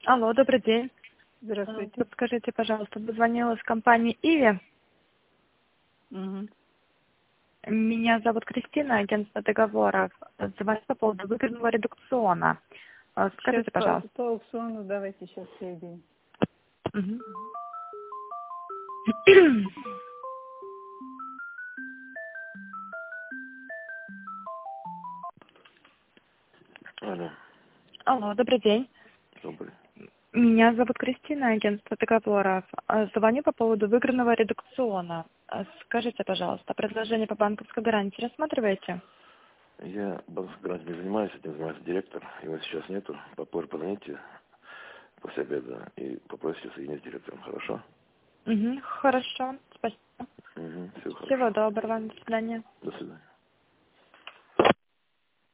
Алло, добрый день. Здравствуйте. Подскажите, пожалуйста, позвонила из компании Иви. Мгм. Меня зовут Кристина, агентство договоров. Звоню по поводу выгодного редукциона. Сейчас Скажите, пожалуйста. по аукциону давайте сейчас соединим. Мгм. Алло, Алло, добрый день. добрый. Меня зовут Кристина, агентство договоров. Звоню по поводу выгодного редукциона. Скажите, пожалуйста, предложение по банковской гарантии рассматриваете? Я банковской гарантией не занимаюсь, этим занимается директор. Его сейчас нету. Попозже позвоните после обеда и попросите соединить с директором. Хорошо? Хорошо, спасибо. Угу, все Всего хорошо. доброго, до свидания. До свидания.